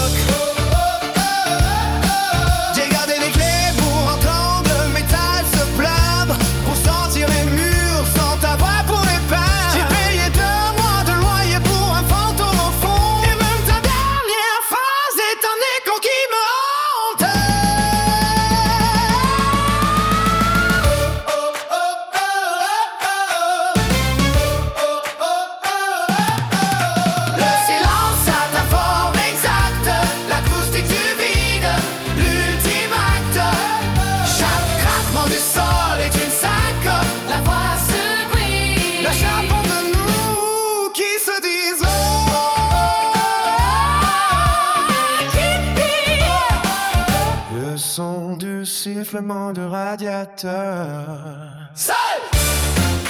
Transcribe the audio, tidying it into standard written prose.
J'ai gardé les clés pour entendre le métal se plaindre, pour sentir les murs sans ta voix pour les peindre. J'ai payé 2 mois de loyer pour un fantôme au fond, et même ta dernière phrase est un écho qui me hante. Le silence a ta forme exacte, l'acoustique du vide, l'ultime acte. Chaque craquement du sol est une syncope, la voix se brise. Le charbon de nous qui se disent le son du sifflement de radiateur. Seul